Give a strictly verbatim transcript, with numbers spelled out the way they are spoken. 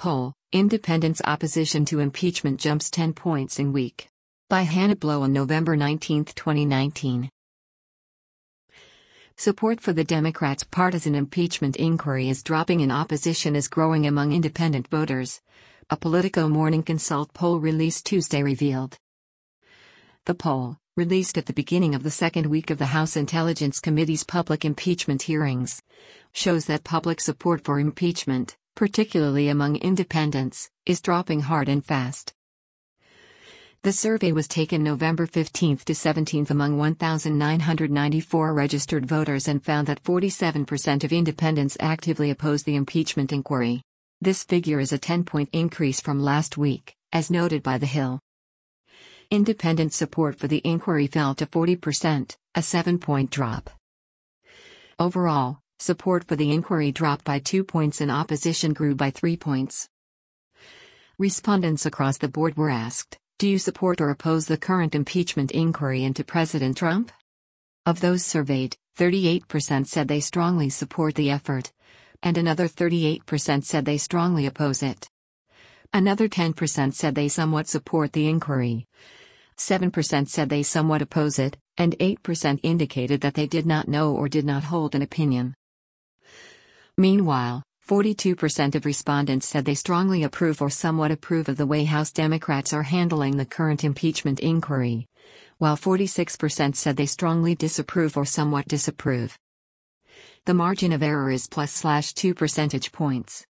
Poll, Independents' opposition to impeachment jumps ten points in week. By Hannah Blow on November nineteenth, twenty nineteen. Support for the Democrats' partisan impeachment inquiry is dropping and opposition is growing among independent voters. A Politico Morning Consult poll released Tuesday revealed. The poll, released at the beginning of the second week of the House Intelligence Committee's public impeachment hearings, shows that public support for impeachment, particularly among independents, is dropping hard and fast. The survey was taken November fifteenth to seventeenth among one thousand nine hundred ninety-four registered voters and found that forty-seven percent of independents actively oppose the impeachment inquiry. This figure is a ten-point increase from last week, as noted by The Hill. Independent support for the inquiry fell to forty percent, a seven-point drop. Overall, support for the inquiry dropped by two points and opposition grew by three points. Respondents across the board were asked, "Do you support or oppose the current impeachment inquiry into President Trump?" Of those surveyed, thirty-eight percent said they strongly support the effort, and another thirty-eight percent said they strongly oppose it. Another ten percent said they somewhat support the inquiry. seven percent said they somewhat oppose it, and eight percent indicated that they did not know or did not hold an opinion. Meanwhile, forty-two percent of respondents said they strongly approve or somewhat approve of the way House Democrats are handling the current impeachment inquiry, while forty-six percent said they strongly disapprove or somewhat disapprove. The margin of error is plus slash two percentage points.